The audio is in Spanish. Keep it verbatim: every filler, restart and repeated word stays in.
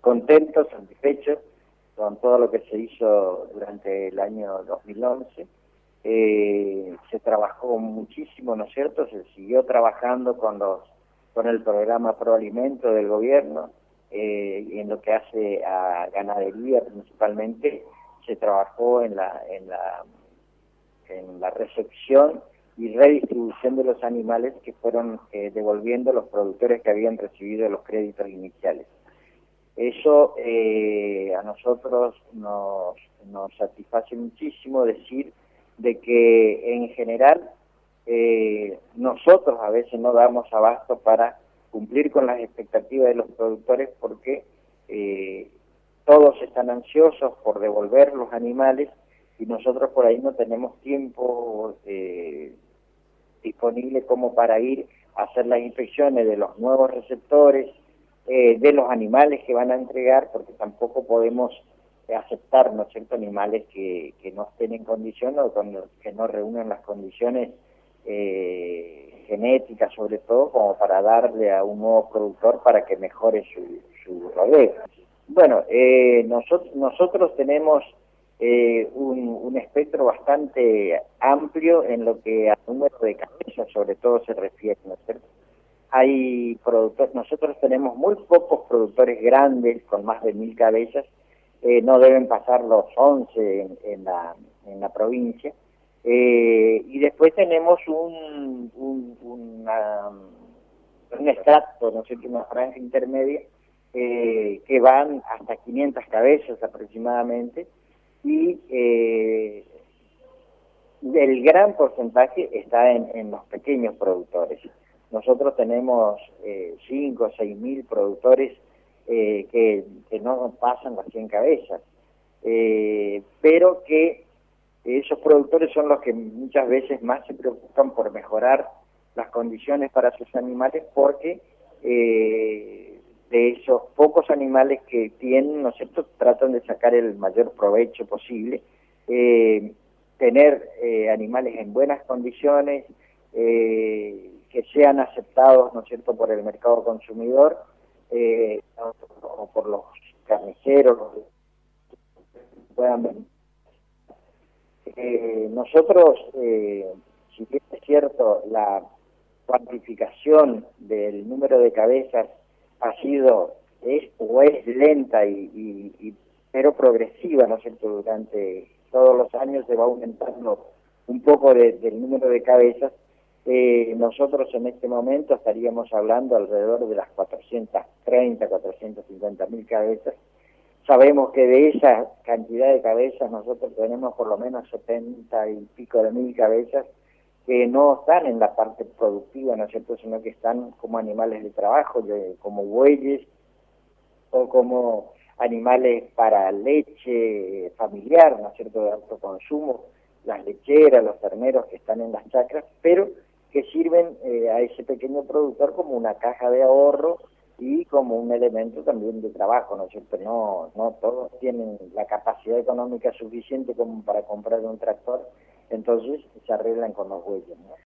contentos, satisfechos con todo lo que se hizo durante el año dos mil once. Eh, se trabajó muchísimo, ¿no es cierto? Se siguió trabajando con los con el programa Proalimento del gobierno, eh, y en lo que hace a ganadería principalmente, se trabajó en la, en la, en la recepción y redistribución de los animales que fueron eh, devolviendo los productores que habían recibido los créditos iniciales. Eso eh, a nosotros nos, nos satisface muchísimo decir de que en general eh, nosotros a veces no damos abasto para cumplir con las expectativas de los productores porque eh, todos están ansiosos por devolver los animales y nosotros por ahí no tenemos tiempo eh, disponible como para ir a hacer las inspecciones de los nuevos receptores, eh, de los animales que van a entregar, porque tampoco podemos aceptar, ¿no es cierto?, animales que, que no estén en condiciones o con, que no reúnan las condiciones eh, genéticas, sobre todo, como para darle a un nuevo productor para que mejore su, su rodeo. Bueno, eh, nosotros, nosotros tenemos eh, un, un espectro bastante amplio en lo que al número de cabezas, sobre todo, se refiere, ¿no es cierto? Hay productores, nosotros tenemos muy pocos productores grandes con más de mil cabezas, eh, no deben pasar los once en, en, la, en la provincia, eh, y después tenemos un, un, una, un extracto, ¿no sé qué, una franja intermedia, eh, que van hasta quinientas cabezas aproximadamente, y eh, el gran porcentaje está en, en los pequeños productores. Nosotros tenemos eh, cinco o seis mil productores eh, que, que no pasan las cien cabezas, eh, pero que esos productores son los que muchas veces más se preocupan por mejorar las condiciones para sus animales, porque eh, de esos pocos animales que tienen, ¿no es cierto?, tratan de sacar el mayor provecho posible, eh, tener eh, animales en buenas condiciones, eh, que sean aceptados, ¿no es cierto?, por el mercado consumidor, eh, o por los carniceros, los que puedan venir. Eh, nosotros, eh, si bien es cierto, la cuantificación del número de cabezas ha sido, es o es lenta, y, y, y pero progresiva, ¿no es cierto?, durante todos los años se va aumentando un poco de, del número de cabezas. Eh, nosotros en este momento estaríamos hablando alrededor de las cuatrocientas treinta, cuatrocientas cincuenta mil cabezas. Sabemos que de esa cantidad de cabezas nosotros tenemos por lo menos setenta y pico de mil cabezas que no están en la parte productiva, ¿no es cierto?, sino que están como animales de trabajo, de, como bueyes o como animales para leche familiar, ¿no es cierto?, de alto consumo, las lecheras, los terneros que están en las chacras, pero que sirven eh, a ese pequeño productor como una caja de ahorro y como un elemento también de trabajo, ¿no es cierto? No, no todos tienen la capacidad económica suficiente como para comprar un tractor, entonces se arreglan con los bueyes, ¿no?